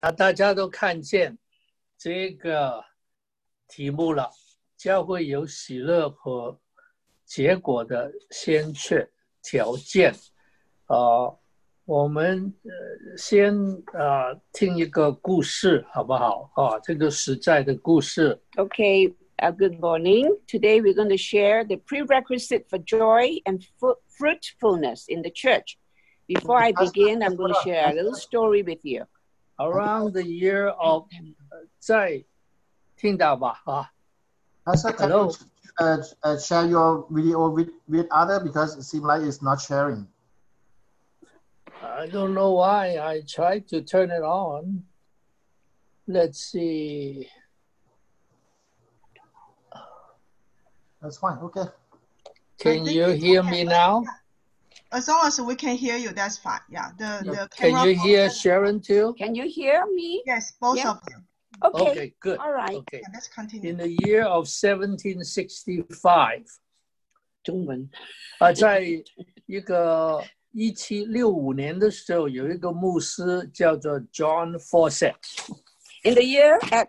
大家都看见这个题目了，教会有喜乐和结果的先决条件。我们先听一个故事好不好？这个实在的故事。 Okay, good morning. Today we're going to share the prerequisite for joy and fruitfulness in the church. Before I begin, I'm going to share a little story with you. Around the year of 在听到吧 Pastor, can Hello. you share your video with other because it seems like it's not sharing. I don't know why. I tried to turn it on. Let's see. That's fine. Okay. Can you hear me now? As long as we can hear you, that's fine. Yeah. The Can camera you hear Sharon too? Can you hear me? Yes, both Yeah. of you. Okay, good. all right. Okay. Yeah, let's continue. In the year of 1765, 中文在一个1765年的时候，有一个牧师叫做 John Fawcett。 In the year at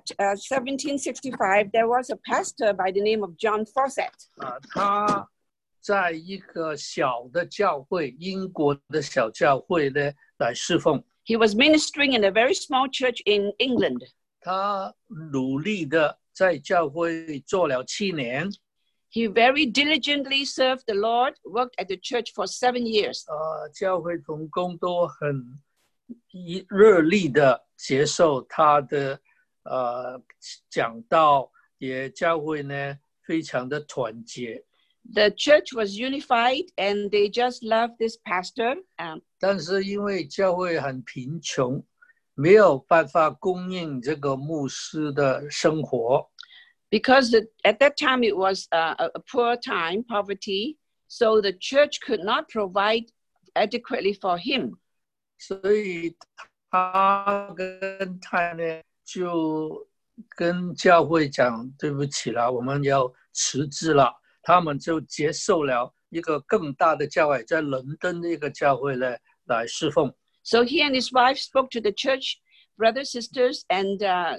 1765, there was a pastor by the name of John Fawcett. 他在一个小的教会，英国的小教会呢来侍奉。 He was ministering in a very small church in England. 他努力的在教会做了7年。 He very diligently served the Lord, worked at the church for 7 years. 教会同工都很热力的接受他的讲道，也教会呢非常的团结。 The church was unified and they just loved this pastor. 但是因为教会很贫穷，没有办法供应这个牧师的生活。 Because at that time it was a poor time, poverty, so the church could not provide adequately for him. 所以他跟太太就跟教会讲对不起了，我们要辞职了。他们就接受了一个更大的教会，在伦敦的一个教会呢来侍奉。 So he and his wife spoke to the church, brothers, sisters, and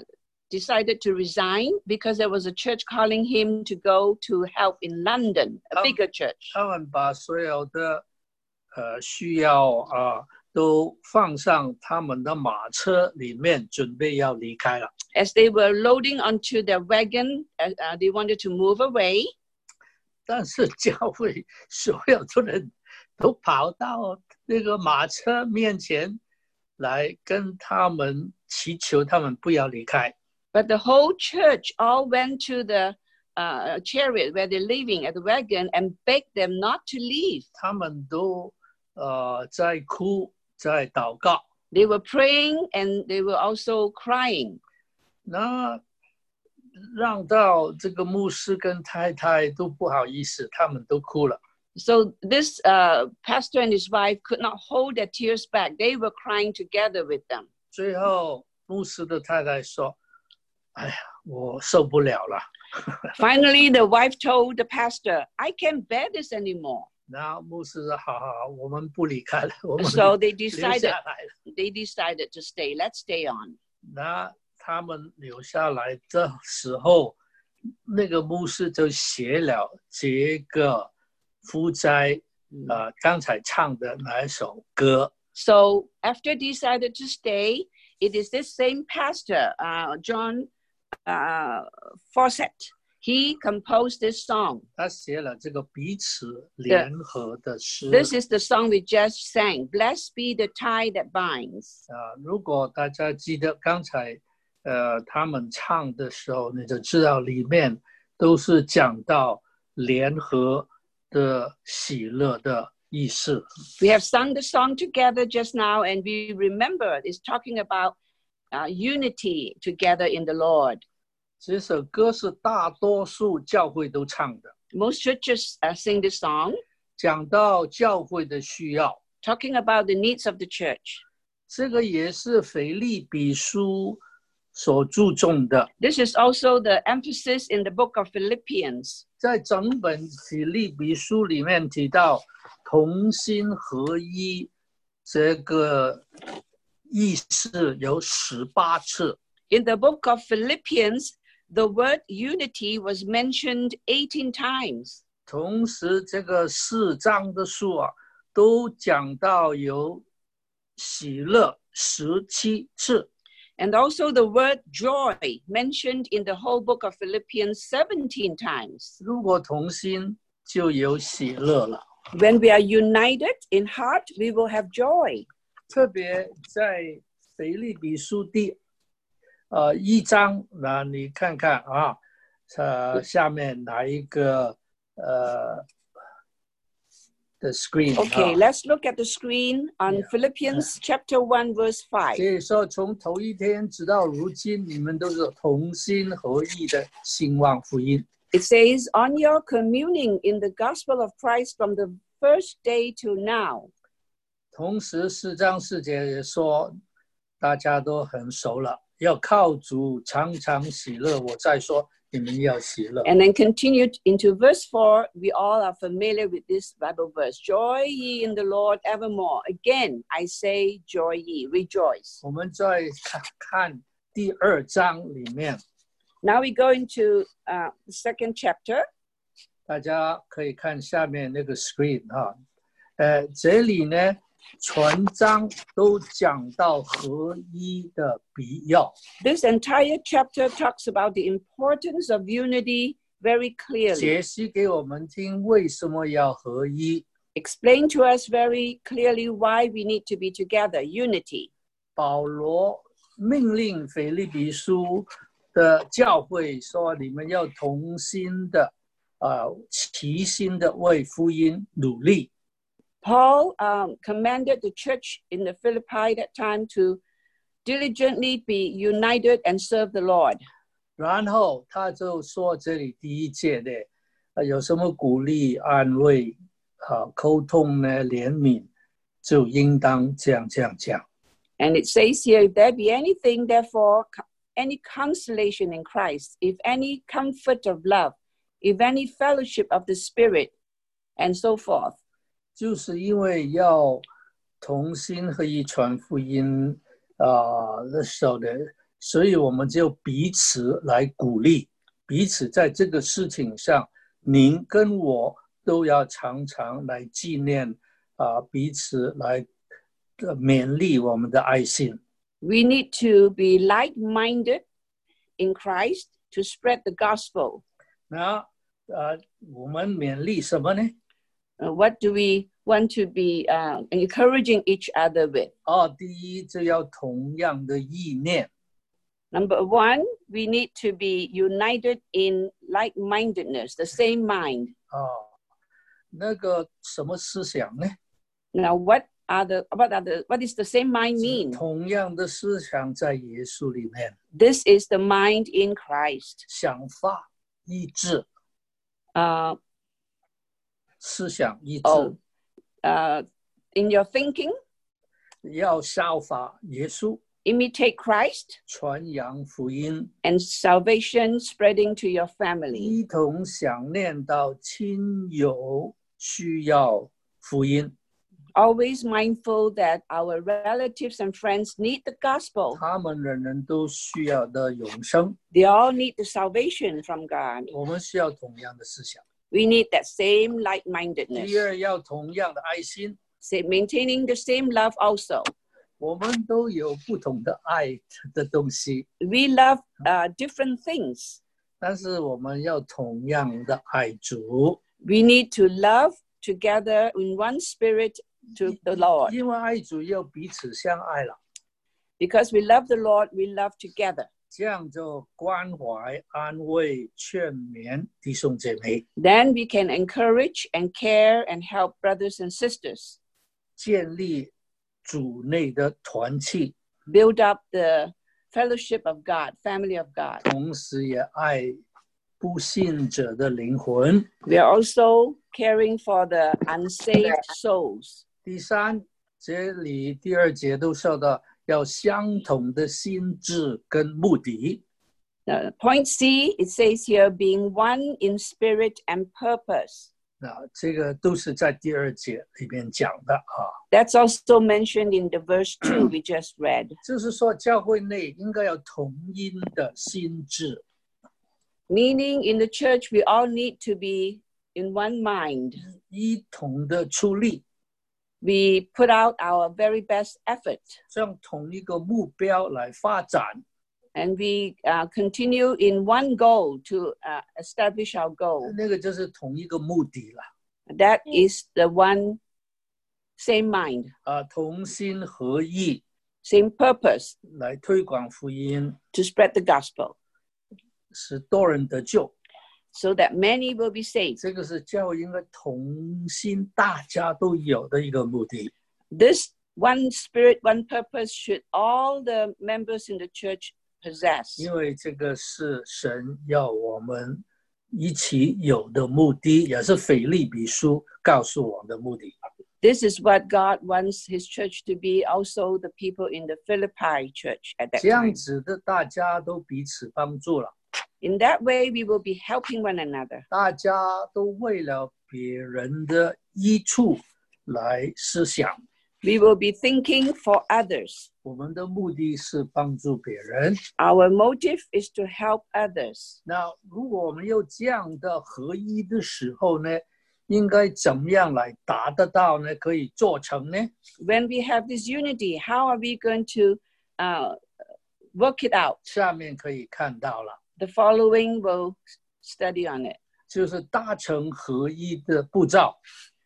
decided to resign because there was a church calling him to go to help in London, a bigger church. 他们把所有的需要都放上他们的马车里面，准备要离开了。 As they were loading onto their wagon, they wanted to move away. 但是教会所有的人都跑到那个马车面前来跟他们祈求，他们不要离开。 But the whole church all went to the chariot where they're living at the wagon and begged them not to leave. 他们都在哭，在祷告。 They were praying and they were also crying. 那让到这个牧师跟太太都不好意思，他们都哭了。 So this pastor and his wife could not hold their tears back. They were crying together with them. 最后牧师的太太说：“哎呀，我受不了了。” Finally, the wife told the pastor, I can't bear this anymore. 然后牧师说：“好，我们不离开了，我们 So they 留 decided, 下来了。” they decided to stay. Let's stay on. 那他们留下来的时候，那个牧师就写了这个福斋刚才唱的那一首歌。 So after decided to stay, it is this same pastor, John Fawcett. He composed this song. 他写了这个彼此联合的诗。 This is the song we just sang. Blessed be the tie that binds. 如果大家记得刚才他们唱的时候，你就知道里面都是讲到联合的喜乐的意思。 We have sung the song together just now, and we remember it's talking about unity together in the Lord. 这首歌是大多数教会都唱的， Most churches sing this song, 讲到教会的需要。 talking about the needs of the church. 这个也是腓立比书所注重的。 This is also the emphasis in the book of Philippians. 在整本腓立比书里面提到同心合一这个意思有18次。 In the book of Philippians, the word unity was mentioned 18 times. 同时这个4章的书啊，都讲到有喜乐17次。 And also the word joy mentioned in the whole book of Philippians 17 times. 如果同心，就有喜乐了。 When we are united in heart, we will have joy. 特别在腓立比书第1章，那你看看啊，下面哪一个the screen。 Okay, let's look at the screen on Philippians chapter 1, verse 5. 所以说，从头一天直到如今，你们都是同心合意的兴旺福音。 It says, on your communing in the gospel of Christ from the first day to now. 同时4章4节也说，大家都很熟了，要靠主常常喜乐。我再说，你们要喜乐。 And then continued into verse 4, we all are familiar with this Bible verse. Joy ye in the Lord evermore. Again, I say, joy ye, rejoice. 我们再看第2章里面， Now we go into the second chapter. 大家可以看下面那个 screen 哈。这里呢，全章都讲到合一的必要。 This entire chapter talks about the importance of unity very clearly. 解析给我们听为什么要合一。 Explain to us very clearly why we need to be together, unity. 保罗命令腓立比书的教会说：“你们要同心的，齐心的为福音努力。” Paul commanded the church in the Philippi that time to diligently be united and serve the Lord. 然后他就说，这里第1节的，有什么鼓励、安慰、沟通呢？怜悯，就应当这样讲。 And it says here, if there be anything, therefore, any consolation in Christ, if any comfort of love, if any fellowship of the Spirit, and so forth. 就是因为要同心合意传福音的时候呢，所以我们就彼此来鼓励，彼此在这个事情上，您跟我都要常常来纪念彼此来勉励我们的爱心。 We need to be like-minded in Christ to spread the gospel. 那我们勉励什么呢？ What do we want to be encouraging each other with? 第一就要同样的意念。 Number one, we need to be united in like-mindedness, the same mind. 那个什么思想呢？ Now, what is the same mind mean? 同样的思想在耶稣里面， This is the mind in Christ. 想法一致， 思想一致， In your thinking, 要效法耶稣， imitate Christ, 传扬福音， and salvation spreading to your family. 一同想念到亲友需要福音， Always mindful that our relatives and friends need the gospel. 他们人都需要的永生， They all need the salvation from God. 我们需要同样的思想。 We need that same 第 like-mindedness. 二，要同样的爱心， Maintaining the same love also. 我们都有不同的爱的东西， We love different things. 但是我们要同样的爱主， We need to love together in one spirit to the Lord. 因为爱主要彼此相爱了， Because we love the Lord, we love together. 这样就关怀、安慰、劝勉弟兄姐妹， Then we can encourage and care and help brothers and sisters. 建立主内的团契， Build up the fellowship of God, family of God. 同时也爱不信者的灵魂。 We are also caring for the unsaved souls. 第三，这里第2节都说到要相同的心志跟目的。 Point C, it says here, being one in spirit and purpose. 那这个都是在第2节里面讲的啊。 That's also mentioned in the verse 2 we just read. 就是说，教会内应该有同音的心智。 Meaning in the church, we all need to be in one mind. 一同的出力， We put out our very best effort. 向同一个目标来发展。 And we continue in one goal to establish our goal. 那个就是同一个目的了。 That is the one same mind, 同心合意 same purpose 来推广福音， to spread the gospel 使多人得救。 so that many will be saved. 这个是教会应该同心，大家都有的一个目的。 This one spirit, one purpose should all the members in the church possess. 因为这个是神要我们一起有的目的，也是腓立比书告诉我们的目的。 This is what God wants his church to be, also the people in the Philippi church at that 这样 time. 子的，大家都彼此帮助了， In that way, we will be helping one another. 大家都为了别人的益处来思想。 We will be thinking for others. 我们的目的是帮助别人。 Our motive is to help others. 那如果我们有这样的合一的时候呢，应该怎么样来达得到呢？可以做成呢？ When we have this unity, how are we going to work it out? 下面可以看到了， The following will study on it. 就是达成合一的步骤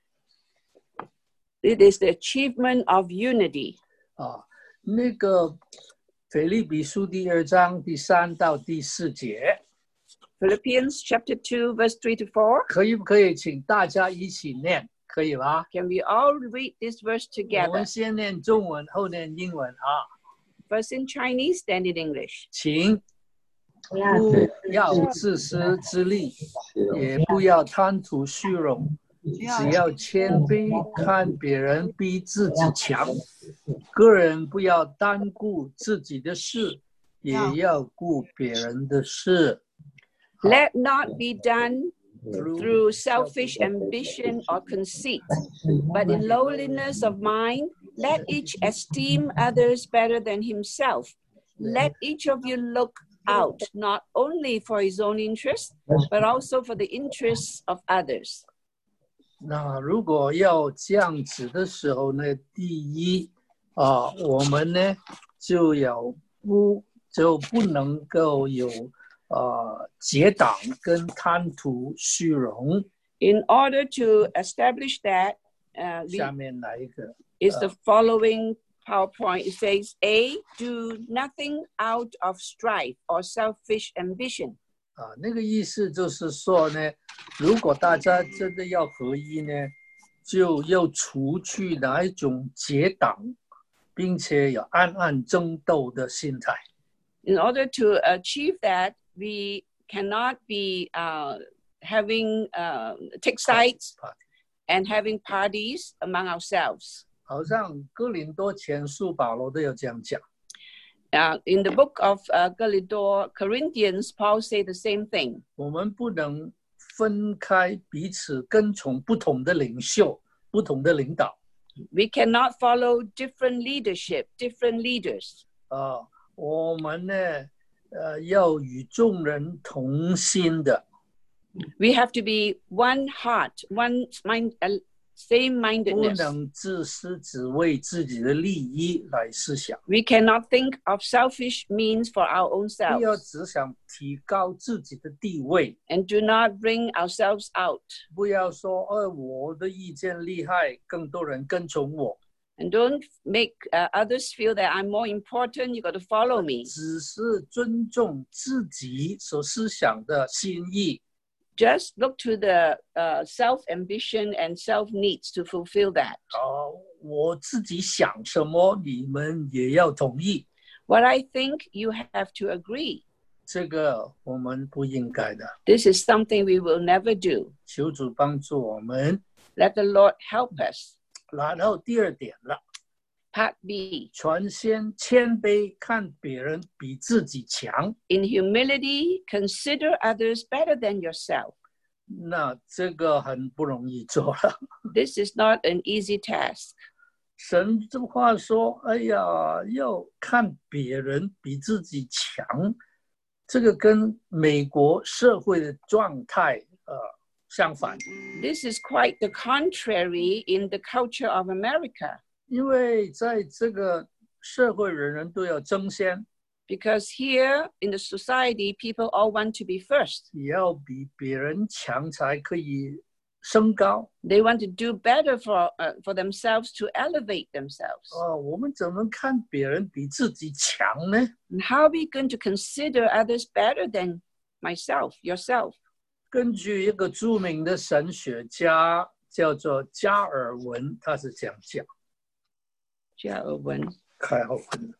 It is the achievement of unity. 啊。那个腓立比书第2章第3到第4节， Philippians chapter 2, verse 3 to 4. 可不可以请大家一起念？可以吧？ Can we all read this verse 我 together? 们先念中文，后念英文啊。 First in Chinese, then in English. 请不要自私自利，也不要贪图虚荣，只要谦卑，看别人比自己强。个人不要单顾自己的事，也要顾别人的事。 Let not be done through selfish ambition or conceit, but in lowliness of mind, let each esteem others better than himself. Let each of you look out not only for his own interest, but also for the interests of others. 那如果要这样子的时候呢，第一我们呢就不能够有结党跟贪图虚荣。 In order to establish that, 下面来一个 is the following PowerPoint. It says, A, do nothing out of strife or selfish ambition. 那个意思就是说呢，如果大家真的要合一呢，就要除去哪一种结党，并且有暗暗争斗的心态。 In order to achieve that, we cannot be take sides and having parties among ourselves. 好像哥林多前书保罗都有这样讲。 In the book of Corinthians, Paul said the same thing. 我们不能分开彼此跟从不同的领袖、不同的领导。 We cannot follow different leadership, different leaders. 我们呢，要与众人同心的。 We have to be one heart, one mind, same 不 mindedness. 能自私，只为自己的利益来思想。 We cannot think of selfish means for our own 不要 selves 只想提高自己的地位， and do not bring ourselves out. 不要说我的意见厉害，更多人跟从我。 And don't make others feel that I'm more important. You got to follow me. 只是尊重自己所思想的心意。 Just look to the self-ambition and self-needs to fulfill that. 我自己想什么，你们也要同意。 What I think, you have to agree. 这个我们不应该的。 This is something we will never do. 求主帮助我们。 Let the Lord help us. 然后第2点了， Part B. 全先谦卑，看别人比自己强。 In humility, consider others better than yourself. 那这个很不容易做了。 This is not an easy task. 神这话说，哎呀，要看别人比自己强，这个跟美国社会的状态相反。 This is quite the contrary in the culture of America. 因为在这个社会，人人都要争先， Because here in the society, people all want to be first. 也要比别人强才可以升高。 They want to do better for themselves to elevate themselves. 我们怎么看别人比自己强呢？ And how are we going to consider others better than myself, yourself? 根据一个著名的神学家叫做加尔文，他是这样讲。开好文。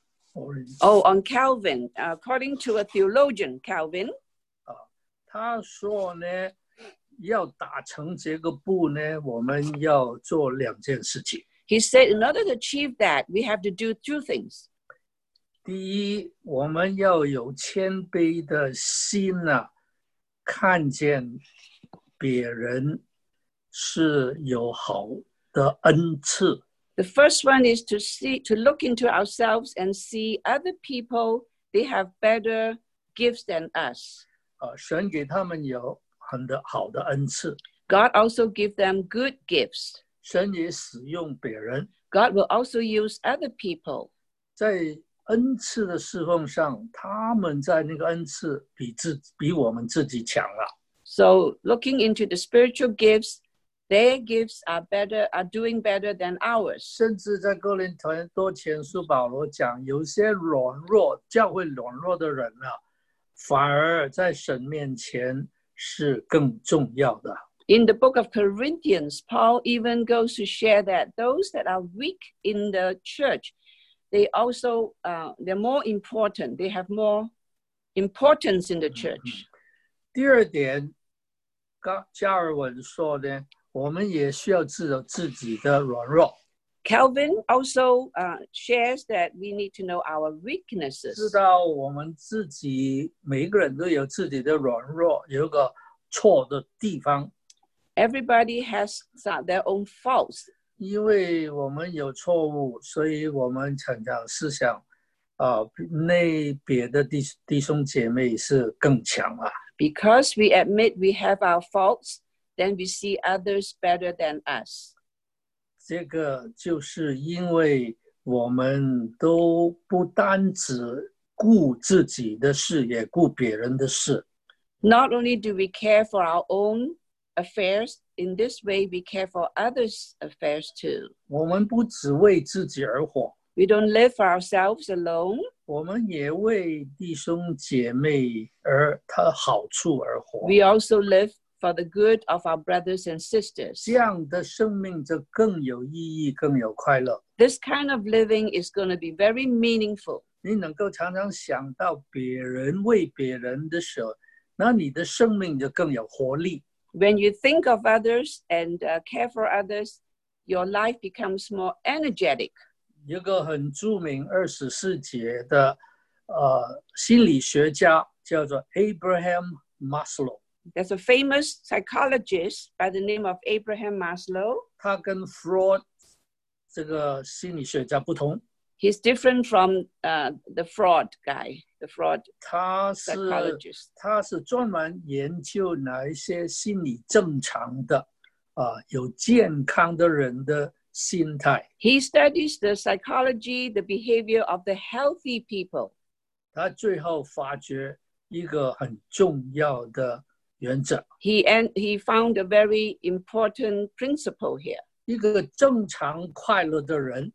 Oh, on Calvin, according to a theologian, Calvin, 他说呢，要达成这个步呢，我们要做2件事情。 he said, in order to achieve that, we have to do 2 things. 第一，我们要有谦卑的心啊，看见别人是有好的恩赐。 The first one is to look into ourselves and see other people, they have better gifts than us. 神给他们有好的恩赐， God also give them good gifts. 神也使用别人， God will also use other people. 在恩赐的侍奉上，他们在那个恩赐比我们自己强了。 So looking into the spiritual gifts, their gifts are doing better than ours. 甚至在哥林多前书，保罗讲，有些教会软弱的人啊，反而在神面前是更重要的。 In the book of Corinthians, Paul even goes to share that those that are weak in the church, they also, they're more important. They have more importance in the church. 第二点，加尔文说呢，我们也需要自己的软弱。 Calvin also shares that we need to know our weaknesses. 知道我们自己每一个人都有自己的软弱，有一个错的地方。 Everybody has their own faults. 因为我们有错误，所以我们常常思想，那别的弟兄姐妹是更强啊。 Because we admit we have our faults, then we see others better than us. 这个就是因为我们都不单只顾自己的事，也顾别人的事。 Not only do we care for our own affairs, in this way we care for others' affairs too. 我们不只为自己而活， We don't live for ourselves alone. 我们也为弟兄姐妹他的好处而活。 We also live for the good of our brothers and sisters. 这样的生命就更有意义，更有快乐。 This kind of living is going to be very meaningful. 你能够常常想到别人为别人的时候，那你的生命就更有活力。 When you think of others and care for others, your life becomes more energetic. 有个很著名20世纪的心理学家叫做 Abraham Maslow。 There's a famous psychologist by the name of Abraham Maslow. 他跟 Freud 这个心理学家不同， He's different from the Freud guy, the Freud 他 psychologist. 是专门研究哪一些心理正常的有健康的人的心态。 He studies the psychology, the behavior of the healthy people. 他最后发觉一个很重要的原则， He found a very important principle here. 一个正常快乐的人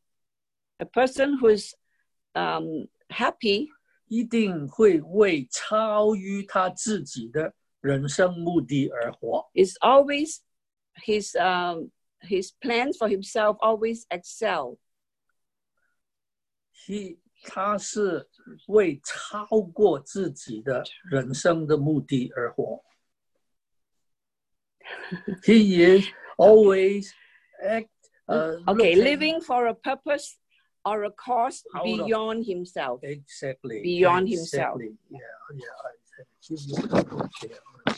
A person who is happy 一定会为超于他自己的人生目的而活。 is always his plans for himself always excel. 他是为超过自己的人生的目的而活。He is always living for a purpose or a cause beyond himself. Exactly. Beyond himself. Yeah.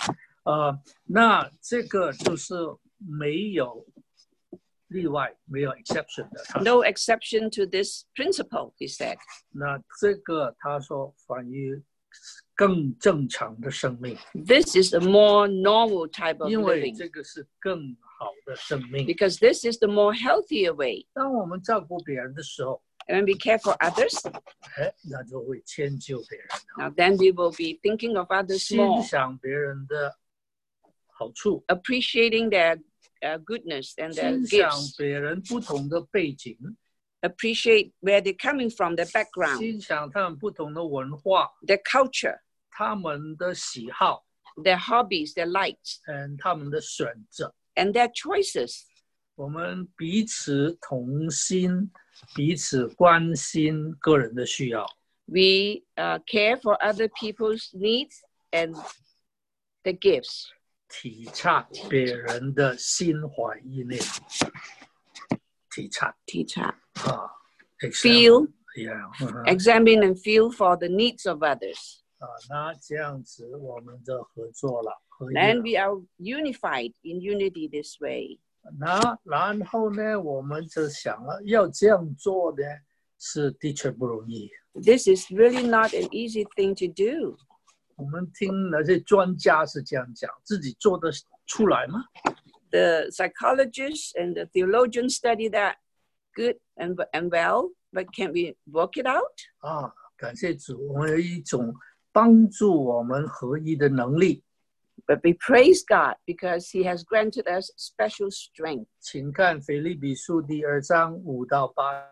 那这个就是没有例外，没有 exception 的。他说 No exception to this principle, he said. 那这个他说反于更正常的生命， This is a more normal type of 因为 living 这个是更好的生命。 because this is the more healthier way. 当我们照顾别人的时候， And when we care for others, 那就会迁就别人， now then we will be thinking of others 欣 more, 赏别人的好处， appreciating their goodness and their 欣赏 gifts, 别人不同的背景， appreciate where they're coming from, their background, 欣赏他们不同的文化， their culture, 他们的喜好， their hobbies, their likes, 他们的选择。 and their choices. 我们彼此同心，彼此关心个人的需要， We care for other people's needs and the gifts. 体察别人的心怀意念，体察 Teacher. 啊 Feel, yeah, examine and feel for the needs of others. 那这样子我们就合作了，合一 And 了。 we are unified in unity this way. 那然后呢，我们就想了，要这样做呢，是的确不容易。 This is really not an easy thing to do. 我们听那些专家是这样讲，自己做得出来吗？ The psychologists and the theologians study that good and well, but can we work it out? 感谢主，我们有一种帮助我们合一的能力。 But we praise God because He has granted us special strength. 请看腓立比书第2章5到8。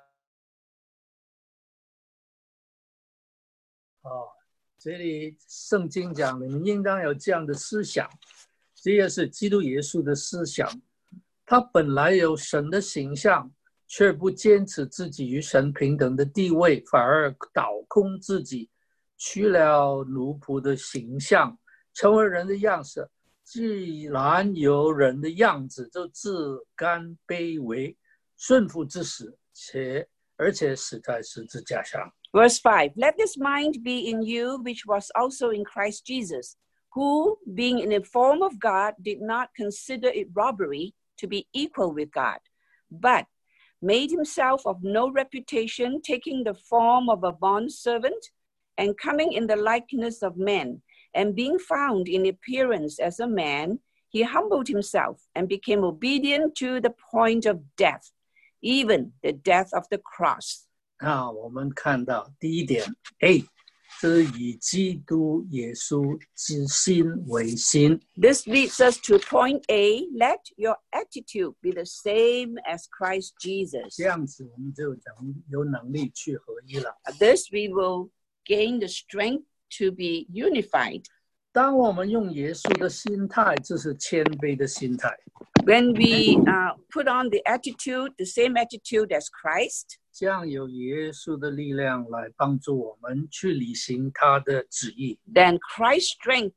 这里圣经讲，你们应当有这样的思想，这也是基督耶稣的思想。他本来有神的形象，却不坚持自己与神平等的地位，反而倒空自己，取了奴仆的形象，成为人的样式。既然有人的样子，就自甘卑微，顺服至死，而且死在十字架上。 Verse 5, let this mind be in you, which was also in Christ Jesus, who, being in the form of God, did not consider it robbery to be equal with God, but made himself of no reputation, taking the form of a bondservant, and coming in the likeness of men, and being found in appearance as a man, he humbled himself and became obedient to the point of death, even the death of the cross. 我们看到第一点 A 是以基督耶稣之心为心。 This leads us to point A. Let your attitude be the same as Christ Jesus. 这样子我们就有能力去合一了。 This we will gain the strength to be unified. 当我们用耶稣的心态，这是谦卑的心态。 When we put on the attitude, the same attitude as Christ, 这样有耶稣的力量来帮助我们去履行他的旨意。 then Christ's strength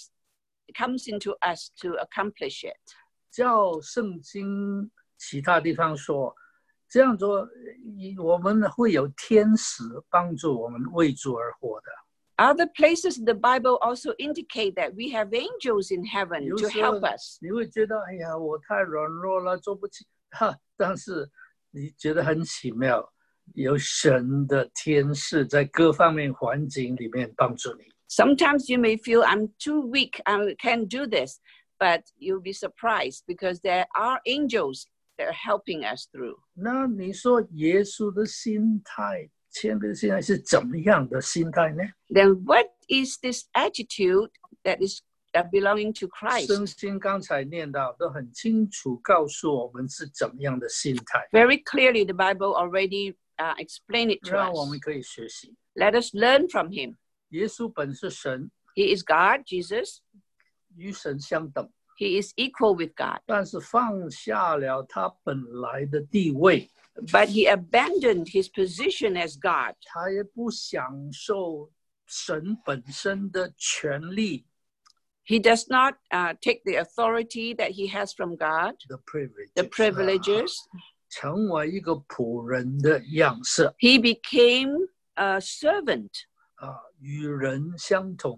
comes into us to accomplish it. 照圣经其他地方说，这样做我们会有天使帮助我们为主而活的。 Other places in the Bible also indicate that we have angels in heaven 有 to 时候 help us. 你会觉得，哎呀，我太软弱了，做不起。但是你觉得很奇妙，有神的天使在各方面环境里面帮助你。 Sometimes you may feel I'm too weak, I can't do this, but you'll be surprised because there are angels that are helping us through. 那你说耶稣的心态，谦卑的心态是怎么样的心态呢？ Then what is this attitude that is belonging to Christ? 圣经刚才念到都很清楚告诉我们是怎么样的心态， Very clearly, the Bible already explained it to 让我 us. 们可以学习。 Let us learn from him. 耶稣本是神， He is God, Jesus. 与神相等， He is equal with God. 但是放下了他本来的地位， But he abandoned his position as God. 他也不享受神本身的权利 He does not take the authority that he has from God, 的 privilege， the privileges. 成为一个仆人的样式 He became a servant. 与人相同，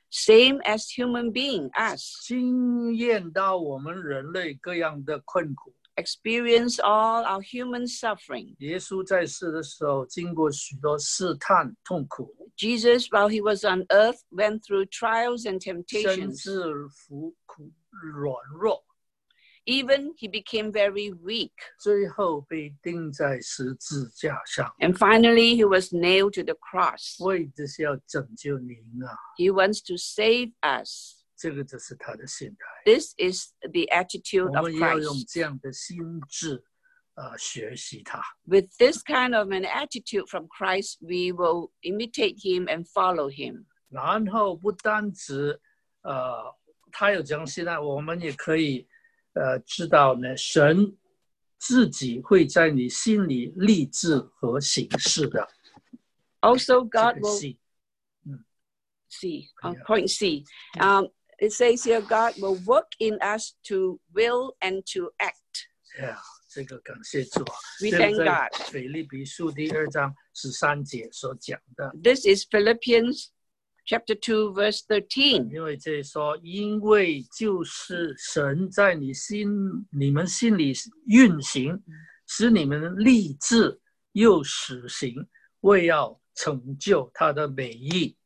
same as human being, us, 经验到我们人类各样的困苦。 experience all our human suffering. 耶稣在世的时候，经过许多试探、痛苦， Jesus, while he was on earth, went through trials and 甚 temptations. 至服苦软弱， Even he became very weak. 最后被钉在十字架上， And finally, he was nailed to the cross. 为的是要拯救您啊！ He wants to save us. 这个就是他的心态。 This is the attitude 我 of 们要用 Christ. 这样的心智，学习他。 With this kind of an attitude from Christ, we will imitate him and follow him. 然后不单指，他有这样心态，我们也可以，知道呢，神自己会在你心里立志和行事的。 Also, 这 God 个 will 信 see. Yeah. Point C. It says here, God will work in us to will and to act. 这个感谢主啊！ We 这个 thank 在 God. 腓立比书第2章13节所讲的， This is Philippians chapter 2, verse 13. 因为这里说，因为就是神在你们心里运行，使你们立志又实行，为要成就他的美意。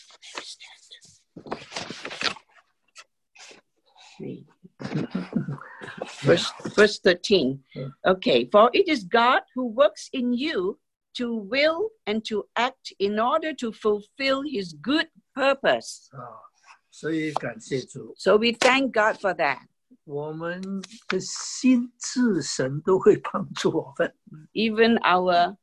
Verse 13. Okay, for it is God who works in you to will and to act in order to fulfill his good purpose. 所以感谢主， So we thank God for that. 我们的心智神都会帮助我们。 Even our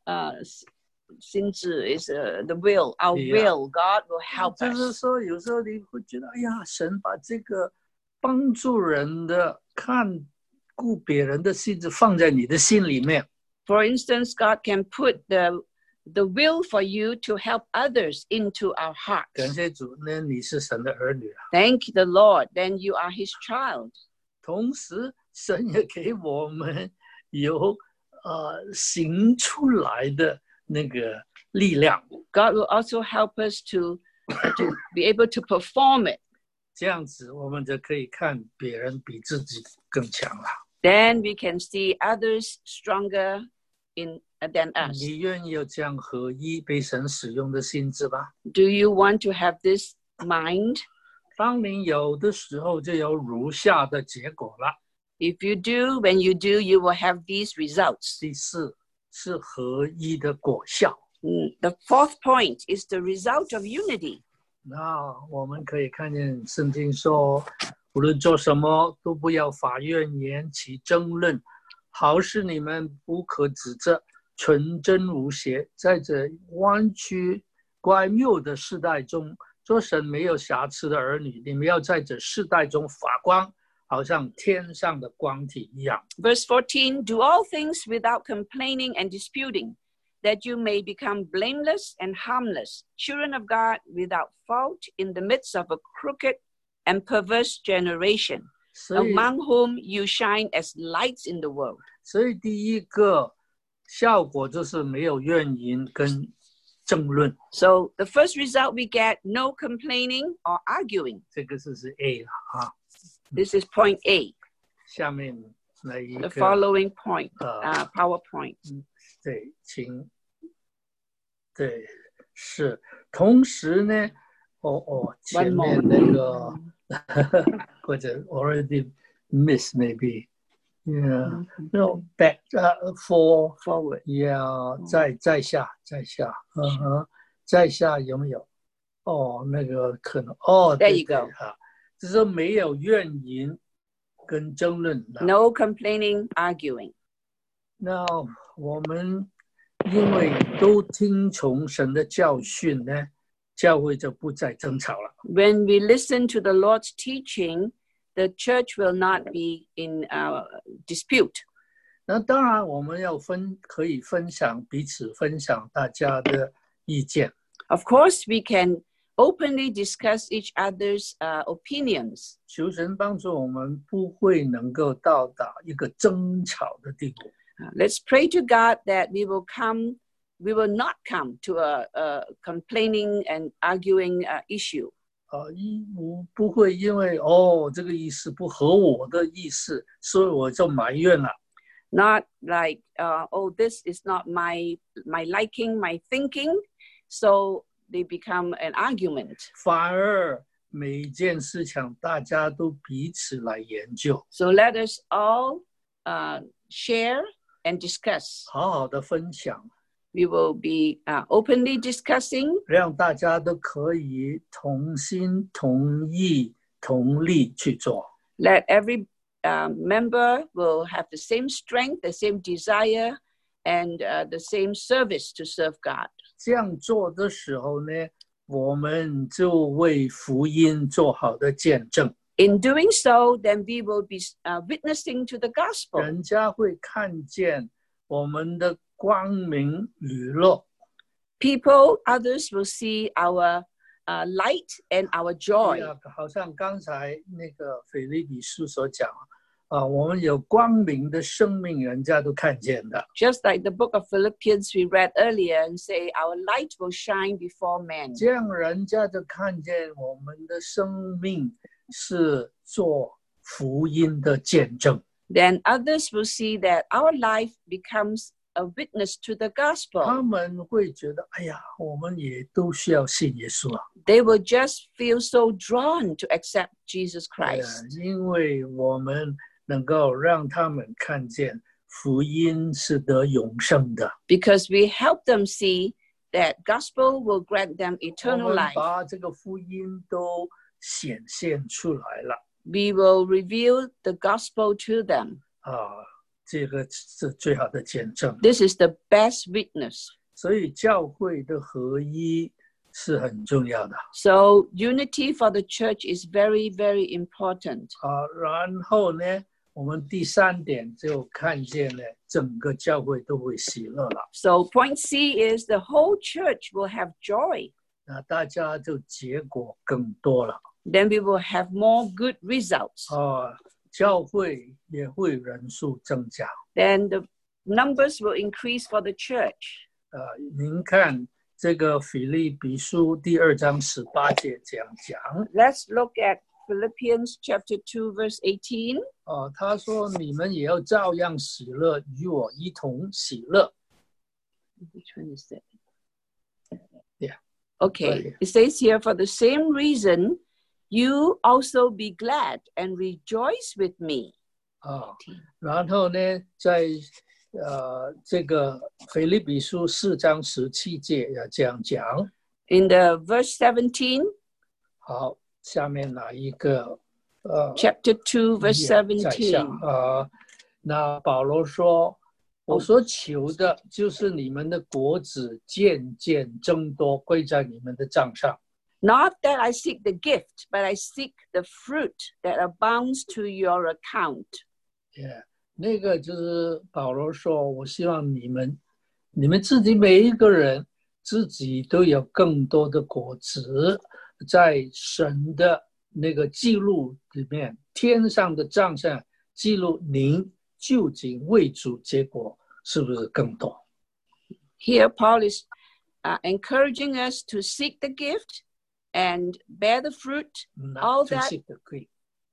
sinzi is the will, our Yeah. will, God will help 就是 us. 说，有时候你会觉得，哎呀，神把这个帮助人的、看顾别人的心智放在你的心里面。 For instance, God can put the will for you to help others into our 感 hearts. 谢主，那你是神的儿女啊。 Thank the Lord, then you are his child. 同时，神也给我们有行出来的那个力量， God will also help us to be able to perform it. 这样子我们就可以看别人比自己更强了。 Then we can see others stronger than us. 你愿意有这样合一被神使用的心智吗？ Do you want to have this mind? 当你有的时候，就有如下的结果了。 If you do, when you do, you will have these results. 第四是合一的果效。 The fourth point is the result of unity. 那我们可以看见圣经说，无论做什么，都不要发怨言，起争论，好使你们不可指责，纯真无邪。在这弯曲乖谬的世代中，做神没有瑕疵的儿女，你们要在这世代中发光，好像天上的光体一样。 Verse 14, do all things without complaining and disputing, that you may become blameless and harmless, children of God without fault in the midst of a crooked and perverse generation, 所以 among whom you shine as lights in the world. 所以第一个效果就是没有怨言跟争论， So the first result we get, no complaining or arguing. 这个是 A 了啊。 This is point A, 下面来一 the 个 following point, Uh, PowerPoint. 对，请对是，同时呢，前面那个或者 already miss maybe yeah no back Forward. yeah 再下再下有没有？那个可能 There 对 you go. 啊，就是说没有怨言跟争论的。 No complaining, arguing. 那我们因为都听从神的教训呢，教会就不再争吵了。 When we listen to the Lord's teaching, the church will not be in dispute. 那当然，我们要可以彼此分享大家的意见。 Of course, we can openly discuss each other's opinions. 求神帮助我们，不会能够到达一个争吵的地步。 Let's pray to God that we will not come to a complaining and arguing issue. 我不会因为这个意思不合我的意思，所以我就埋怨了。 Not like, this is not my liking, my thinking, so they become an argument. 反而每一件事情大家都彼此来研究， So let us all share and discuss. 好好的分享， We will be openly discussing, 让大家都可以同心同意同力去做。 let every member will have the same strength, the same desire, and the same service to serve God. 这样做的时候呢，我们就为福音做好的见证， In doing so, then we will be witnessing to the gospel. 人家会看见我们的光明磊落。 People, others will see our light and our joy. 好像刚才那个腓立比书所讲我们有光明的生命，人家都看见的。 Just like the book of Philippians we read earlier and say, our light will shine before men. 这样人家就看见我们的生命是做福音的见证。 Then others will see that our life becomes a witness to the 他 gospel. 们会觉得，哎呀，我们也都需要信耶稣啊。 They will just feel so drawn to accept Jesus 对啊 Christ 因为我们能够让他们看见福音是得永生的。 because we help them see that gospel will grant them 我 eternal 们 life. 把这个福音都显现出来了 We will reveal the gospel to them. 这个是最好的见证。 This is the best witness. 所以教会的合一是很重要的 So unity for the church is very, very important. 然后呢，我们第三点就看见了整个教会都会喜乐了， So point C is the whole church will have joy. 那大家就结果更多了 Then we will have more good results. 教会也会人数增加 Then the numbers will increase for the church. 您看这个腓立比书第2章18节这样讲 Let's look at Philippians chapter 2, verse 18. 他说你们也要照样喜乐，与我一同喜乐。 Which one is that? Yeah. Okay. It says here, for the same reason, you also be glad and rejoice with me. 然后呢，在这个腓立比书4章17节要这样讲。 In the verse 17, 好，下面哪一个 chapter 2, verse 在下 17. 那保罗说，我所求的就是你们的果子渐渐增多，归在你们的账上。 Not that I seek the gift, but I seek the fruit that abounds to your account. 那个就是保罗说，我希望你们自己每一个人自己都有更多的果子，在神的那个记录里面，天上的账上记录您究竟为主结果是不是更多。 Here, Paul is encouraging us to seek the gift and bear the fruit. All Not to that- seek the gift.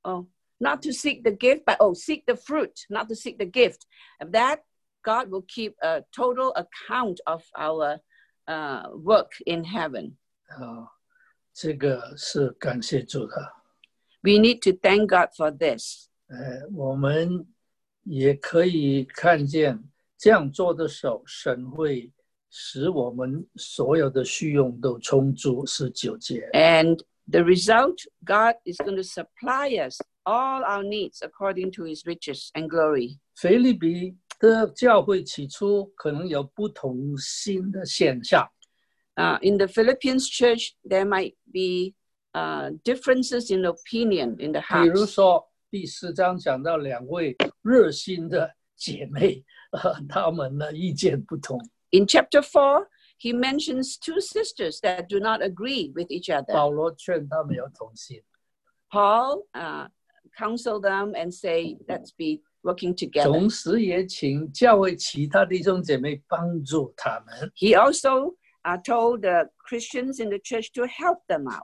Not to seek the gift, but seek the fruit, not to seek the gift. And that God will keep a total account of our work in heaven. 这个是感谢主的。 We need to thank God for this. 我们也可以看见这样做的时候，神会使我们所有的需用都充足。19节。 And the result, God is going to supply us all our needs according to his riches and glory. 腓立比的教会起初可能有不同新的现象， In the Philippians church, there might be differences in opinion in the 比如 hearts. 说第4章讲到2位热心的姐妹，她们的意见不同。 In chapter 4, he mentions two sisters that do not agree with each other. 保罗劝他们有同心， Paul counsel them and say, let's be working together. 同时也请教会其他弟兄姐妹帮助他们。 He also told the Christians in the church to help them out.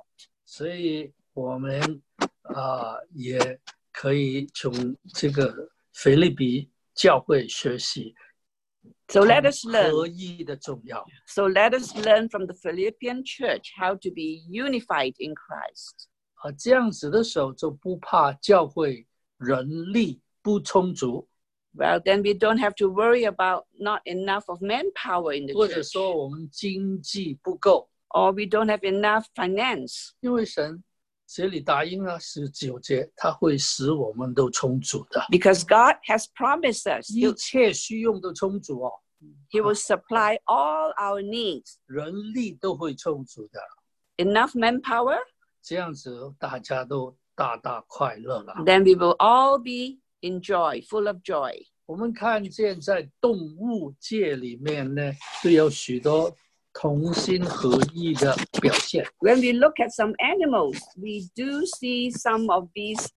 所以我们也可以从这个腓立比教会学习 So let us 合 learn. 一的重要。 So let us learn from the Philippian church how to be unified in Christ. 这样子的时候就不怕教会人力不充足， Well, then we don't have to worry about not enough of manpower in the 或者 church, 说我们经济不够， or we don't have enough finance. 因为神这里答应了19节，他会使我们都充足的， Because God has promised us 一切需用都充足哦， He will supply all our needs. 人力都会充足的， Enough manpower, 这样子大家都大大快乐了。 then we will all be in joy, full of joy. 我们看见在动物界里面呢，都有许多同心合意的表现。 When we look at some animals, we do see some of these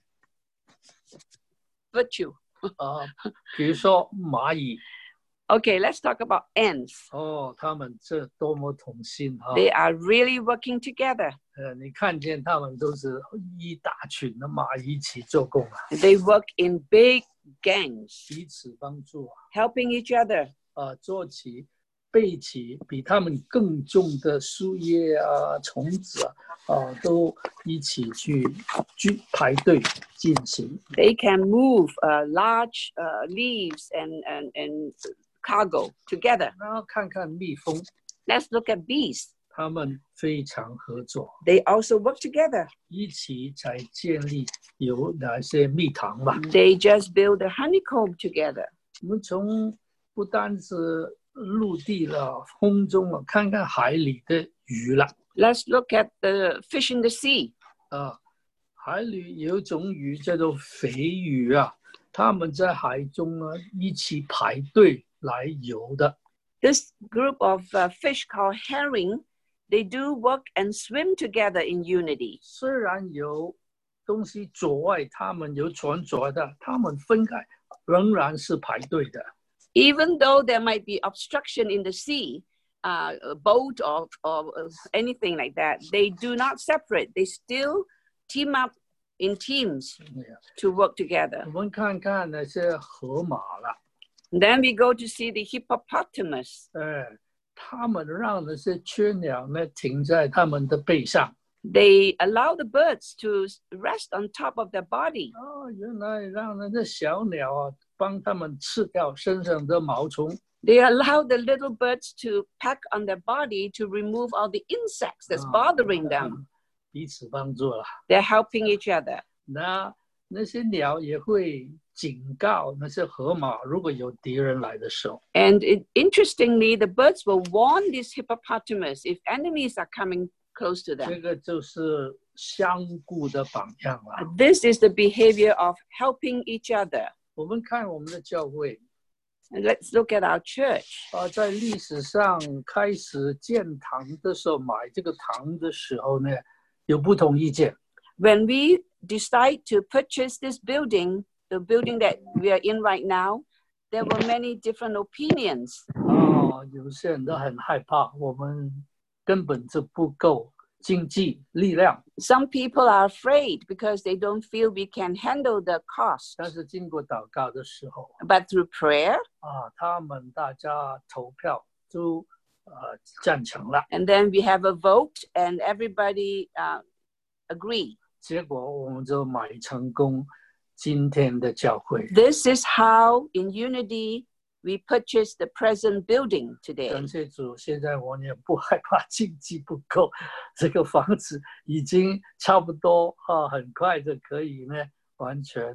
virtue. 比如说蚂蚁 Okay, let's talk about ants. 他们这多么同心啊！ They are really working together. 你看见他们都是一大群的蚂蚁一起做工啊， They work in big gangs, 彼此帮助啊， helping each other. 做起背起比他们更重的树叶啊、虫子都一起去排队进行。 They can move large leaves and cargo together. 然后看看蜜蜂， Let's look at bees. 他们非常合作， They also work together. 一起才建立有哪些蜜糖嘛。 They just build a honeycomb together. 我们从不单是陆地了、空中了，看看海里的鱼了。 Let's look at the fish in the sea. 海里有一种鱼叫做肥鱼啊，它们在海中呢一起排队来游的。 This group of fish called herring, they do work and swim together in unity. 虽然有东西阻碍它们，有船阻碍的，它们分开仍然是排队的。 Even though there might be obstruction in the sea, a boat or anything like that, they do not separate. They still team up in teams to work together. 我们看看那些河马了， Then we go to see the hippopotamus. 他们让那些雀鸟呢停在他们的背上。 They allow the birds to rest on top of their body. 原来让那些小鸟帮他们吃掉身上的毛虫。 They allow the little birds to peck on their body to remove all the insects that's bothering them. 彼此帮助了。 They're helping each other. 那些鸟也会警告那些河马，如果有敌人来的时候。 And interestingly, the birds will warn these hippopotamus if enemies are coming close to them. 这个就是相顾的榜样了。 This is the behavior of helping each other. 我们看我们的教会 And let's look at our church. 在历史上开始建堂的时候，买这个堂的时候呢，有不同意见。 When we decide to purchase this building, the building that we are in right now, there were many different opinions. 有些人都很害怕，我们根本就不够经济力量。 Some people are afraid because they don't feel we can handle the cost. 但是经过祷告的时候， But through prayer, 他们大家投票都赞成了， and then we have a vote and everybody agree. 结果我们就买成功今天的教会。 This is how in unity we purchase the present building today. 感谢主，现在我也不害怕经济不够，这个房子已经差不多很快就可以呢完全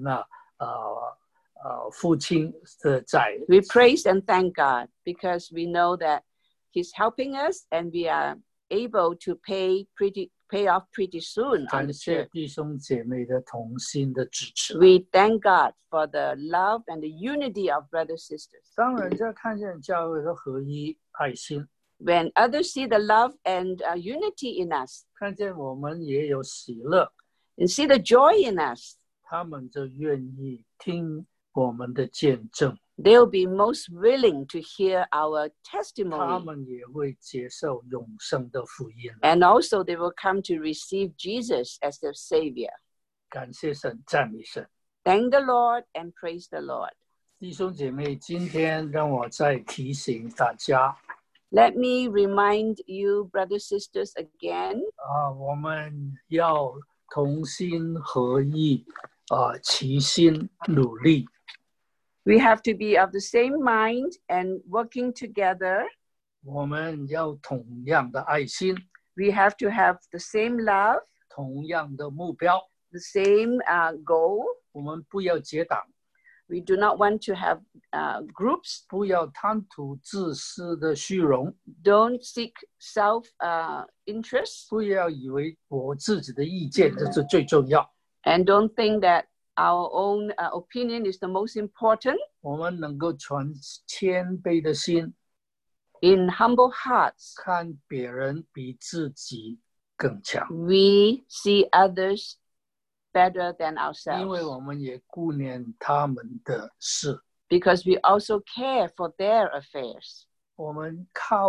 付清的债。 We praise and thank God because we know that He's helping us and we are able to pay off pretty soon on 感 the 谢 church. 弟兄姐妹的同心的支持。 We thank God for the love and the unity of brothers and sisters. 当人家看见教会的合一、爱心， When others see the love and unity in us 看见我们也有喜乐， and see the joy in us, 他们就愿意听我们的见证。 they'll be most willing to hear our 他 testimony. 们也会接受永生的福音。 And also they will come to receive Jesus as their Savior. 感谢神，赞美神。 Thank the Lord and praise the Lord. 弟兄姐妹，今天让我再提醒大家 Let me remind you, brothers, sisters, again, 我们要同心合意，齐心努力。 we have to be of the same mind and working together. 我们要同样的爱心， We have to have the same love, 同样的目标。 the same goal. 我们不要结党， We do not want to have groups. 不要贪图自私的虚荣， Don't seek self-interest. 不要以为我自己的意见这是最重要。 And don't think that our own opinion is the most important. 我们能够存谦卑的心， In humble hearts, 看别人比自己更强， we see others better than 因为 ourselves 我们也顾念他们的事。 because we also care for their affairs. 我们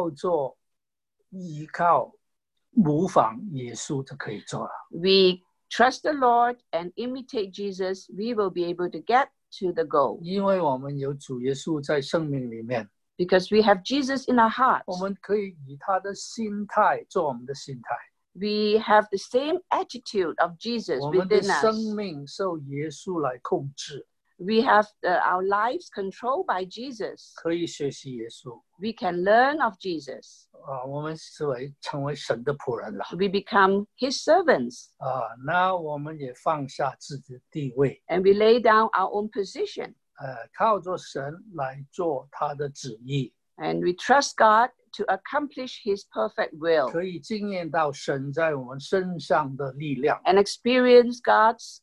依靠模仿耶稣就可以做了。 We trust the Lord and imitate Jesus. We will be able to get to the goal 因为我们有主耶稣在生命里面， because we have Jesus in our 我 hearts. 们可以以他的心态做我们的心态。 We have the same attitude of Jesus 我们的 within us. 生命受耶稣来控制， We have our lives controlled by Jesus. 可以学习耶稣。 We can learn of Jesus. 我们成为神的仆人了。 We become his servants 那我们也放下自己的地位， and we lay down our own position. 靠着神来做他的旨意， And we trust God to accomplish his perfect will 可以经验到神在我们身上的力量。 and experience God's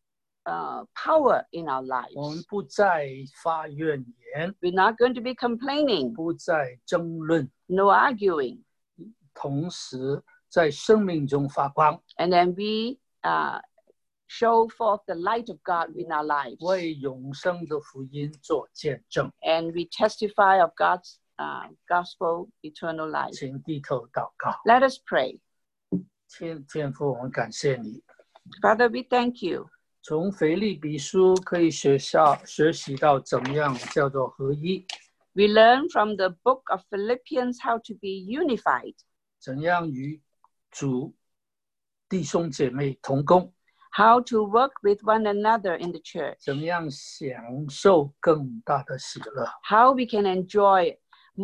power in our 我们 lives. 不再发怨言， We're not going to be complaining, 不再争论， no arguing. 同时在生命中发光， And then we show forth the light of God in our lives. 为永生的福音做见证。 And we testify of God's gospel, eternal life. 请低头祷告。 Let us pray. 天父，我们感谢你。 Father, we thank you. 从腓立比书可以学习到怎么样叫做合一， We learn from the book of Philippians how to be unified, 怎样与主弟兄姐妹同工， how to work with one another in the church, 怎么样享受更大的喜乐。 how we can enjoy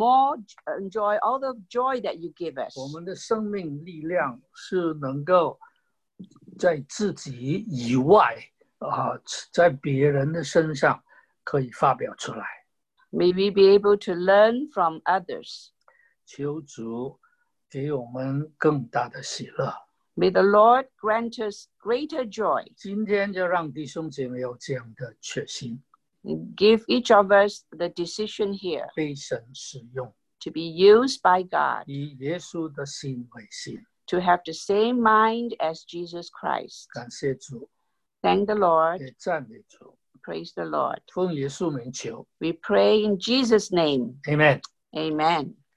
all the joy that you give us. 我们的生命力量是能够在自己以外在别人的身上可以发表出来。 May we be able to learn from others. 求主给我们更大的喜乐。 May the Lord grant us greater joy. 今天就让弟兄姐妹有这样的决心， Give each of us the decision here 被神使用， to be used by God, 以耶稣的心为心。 to have the same mind as Jesus Christ. 感谢主， Thank the Lord. 也赞美主， Praise the Lord. 奉耶稣名求 We pray in Jesus' name. ，Amen。 Amen.